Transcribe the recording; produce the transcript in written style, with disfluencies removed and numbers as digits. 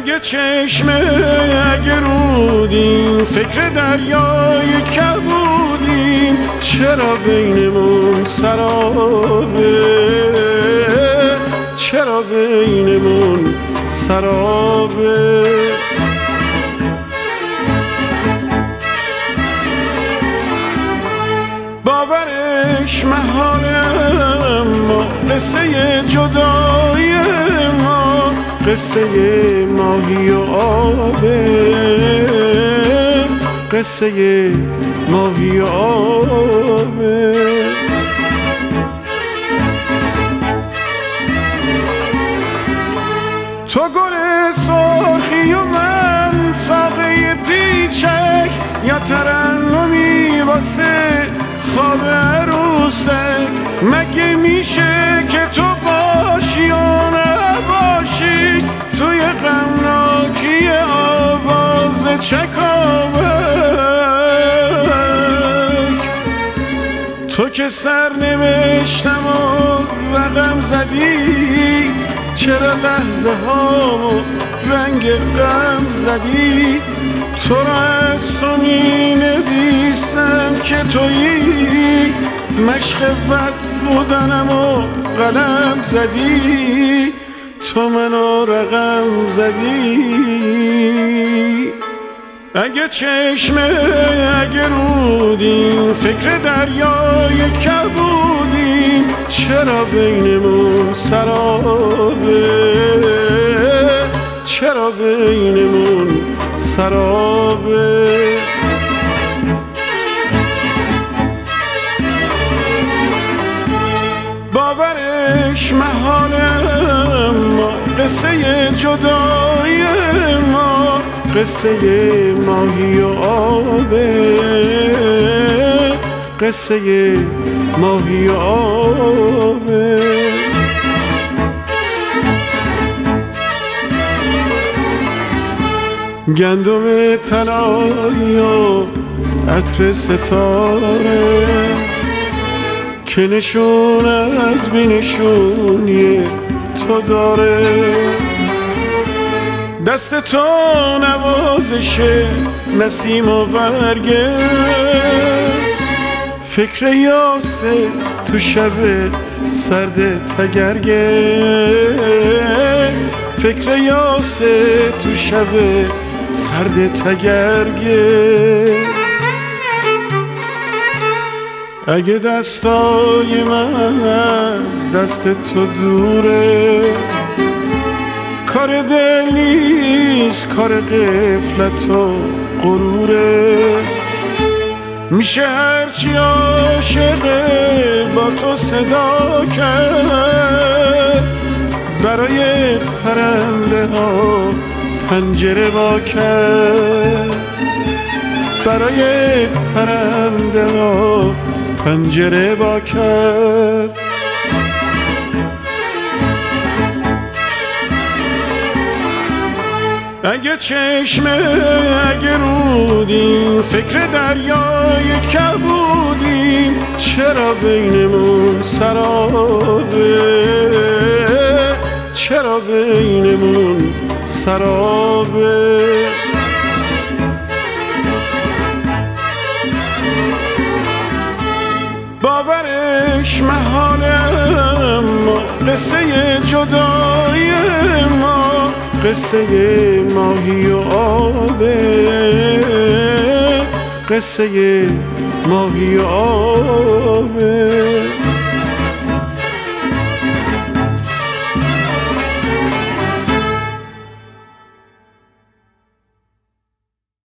اگه چشمه اگه رودیم فکر دریای کبودیم، چرا بینمون سرابه، چرا بینمون سرابه. باورش محاله، اما قصه جدای ما قصه ماهی و آبه، قصه ماهی و آبه. تو گل سرخی و من ساقه پیچک، یا ترنمی واسه خواب عروسک. مگه میشه که تو باشی و نباشی توی غمناکی آواز چکاوک؟ تو که سر نوشتم و رقم زدی، چرا لحظه هامو رنگ غم زدی؟ تو را از تو می نویسم که تویی، مشق بد بودنم و قلم زدی، تو منو رقم زدی. اگه چشمه اگه رودیم فکر دریای کبودیم، چرا بینمون سرابه، چرا بینمون سرابه. باورش محاله، اما قصه جدای ما قصه ماهی و آبه، قصه ماهی و آبه. گندم طلایی و عطر ستاره که نشون از بینشونی تو داره. دست تو نوازش نسیم و برگه، فکر یاسه تو شب سرد تگرگه، فکر یاسه تو شب سرد تگرگه. اگه دستای من از دست تو دوره، کار دل نیست کار غفلت و غروره. میشه هرچی عاشقه با تو صدا کرد، برای پرنده ها پنجره وا کرد، برای پرنده ها پنجره وا کرد. اگه چشمه اگه رودیم فکر دریای کبودیم، چرا بینمون سرابه، چرا بینمون سرابه. باورش محاله، اما قصه جدای ما قصه ماهی و آبه، قصه ماهی و آبه.